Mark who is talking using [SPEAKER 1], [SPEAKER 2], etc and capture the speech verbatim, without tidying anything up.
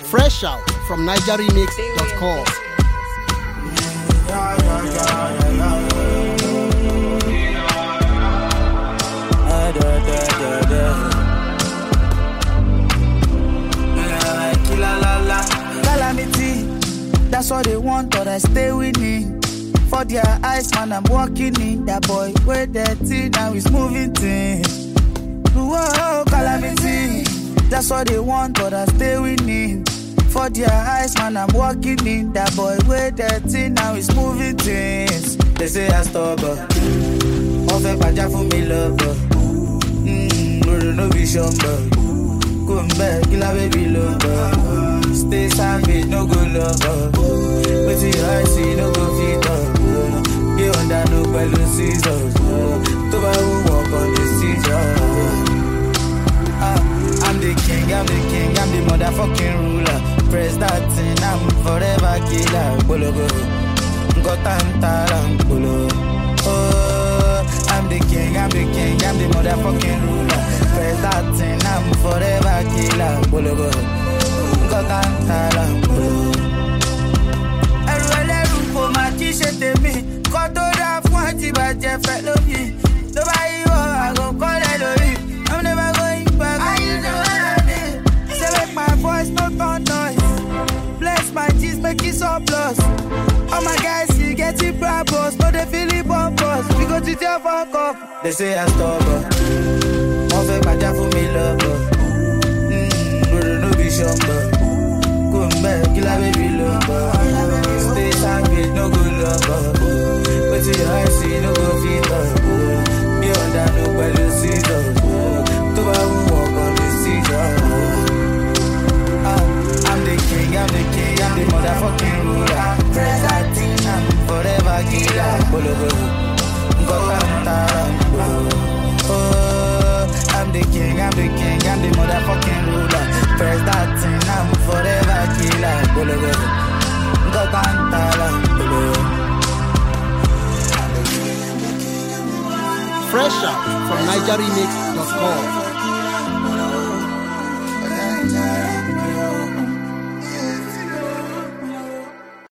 [SPEAKER 1] Fresh out from niger remix dot com.
[SPEAKER 2] Yeah, yeah, yeah, yeah, yeah. Ah, da, da, da, da. La, la, la, la. Calamity, that's what they want, but I stay winning. For their eyes, man, I'm walking in. That boy, where dirty, now he's moving things. Whoa, calamity, that's what they want, but I stay winning. For their eyes, man, I'm walking in. That boy, where dirty, now he's moving things. They say I stop, but off a paja for me, lover. Mmm, no vision, but come back, kill a baby, lover. Stay savage, no good lover. But see, I see, no go feet up. Get under no belly scissors. To buy who walk on the scissors. I'm the king, I'm the king, I'm the motherfucking ruler. Press that thing, I'm forever killer. Bolo go, got tantara, bolo. Oh, I'm the king, I'm the king, I'm the motherfucking ruler. Press that thing, I'm forever killer. Bolo go, got tantara, bolo. Everywhere for my t-shirt, me. Got to that one, but Jeff, me. Nobody will, I go call it. I'm never going back. I used to run. Say make my voice no turn noise. Bless my G's, make it surplus. All my guys, you get it brabos, but they feel it bumpers. We go to jail for cup. They say I stop, one fake paja for me lover. Mmm, brother no vision, but come back, kill a baby lover. Stay savage, no good lover. But you I see, no go feet up. Be under no belly scissors. To buy who walk on the scissors. I'm the king, I'm the king, I'm the motherfucking ruler. Press that thing, I'm forever killer. Bolo bolo, got tantara, bolo. Oh, I'm the king, I'm the king, I'm the motherfucking ruler. Press that thing, I'm forever killer. Bolo bolo, got tantara, bolo.
[SPEAKER 1] Fresh out from niger remix dot com.